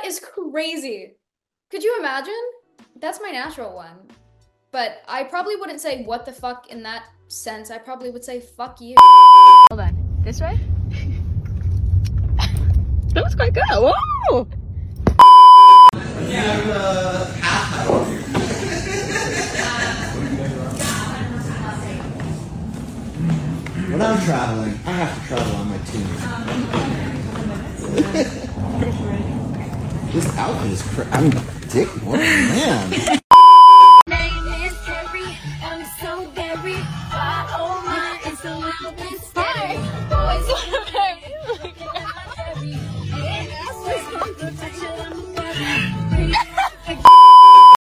is crazy. Could you imagine? That's my natural one. But I probably wouldn't say what the fuck in that sense. I probably would say fuck you. Hold on. This way? That was quite good. Whoa! When I'm traveling, I have to travel on my team. This outfit is I'm dick. What man.